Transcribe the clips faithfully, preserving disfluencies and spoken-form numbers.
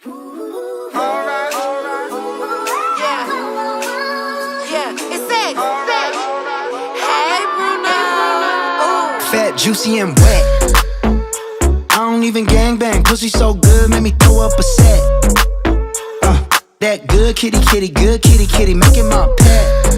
Alright, alright. Yeah, yeah, it's sex, sex. Hey, Bruno. Ooh. Fat, juicy, and wet. I don't even gangbang, pussy so good, made me throw up a set. Uh, that good kitty, kitty, good kitty, kitty, make it my pet.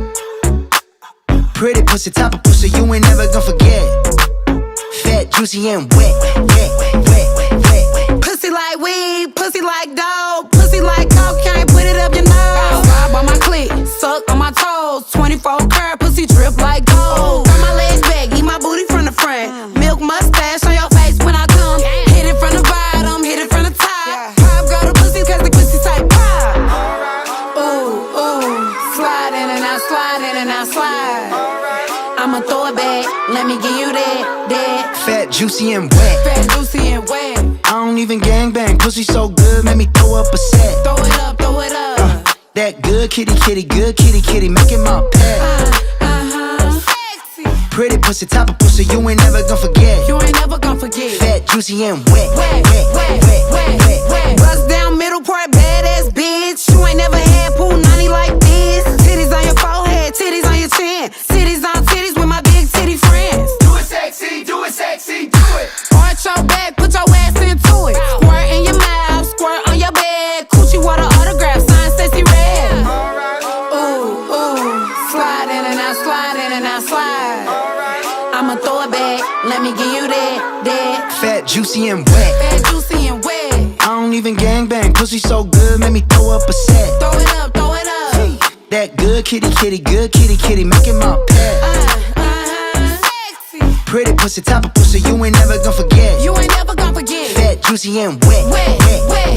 Pretty pussy, top of pussy, you ain't never gonna forget. Fat, juicy, and wet, wet, wet, wet, wet. Pussy like weed, pussy like dog, pussy like cocaine, put it up your nose. Vibe on my clit, suck on my toes, twenty-four karat pussy drip like gold. Got my legs back, eat my booty from the front. Milk mustache on your face when I come. Hit it from the bottom, hit it from the top. Pop go to pussy cause the pussy type pop. Ooh, ooh, slide in and out, slide in and out, slide. I'ma throw it back, let me give you that, that. Fat, juicy, and wet. Fat, juicy, and wet. I don't even gangbang, pussy so good, made me throw up a set. Throw it up, throw it up. Uh, that good kitty, kitty, good kitty, kitty, make it my pet. Uh, uh-huh. Sexy. Pretty pussy, top of pussy, you ain't never gonna forget. You ain't never gonna forget. Fat, juicy, and wet, Wet, wet, wet, wet, wet, wet. Bust down middle part, badass bitch. You ain't never had pool nanny like this. Titties on your forehead, titties on your chin. Titties on titties with my big titty friends. Do it sexy, do it sexy, do it. Arch your back, put your ass into it. Squirt in your mouth, squirt on your bed. Coochie water autograph, sign sexy red. Ooh, ooh, slide in and out, slide in and out, slide. I'ma throw it back, let me give you that, that. Fat, juicy, and wet. Fat, juicy, and wet. I don't even gangbang, pussy so good, made me throw up a set. Throw it up, throw it up. That good kitty, kitty, good kitty, kitty, make it my pet. Uh, uh-huh. Sexy. Pretty pussy, top of pussy, you ain't never gonna forget. You ain't never gonna forget. Fat, juicy, and wet, Wet, wet, wet,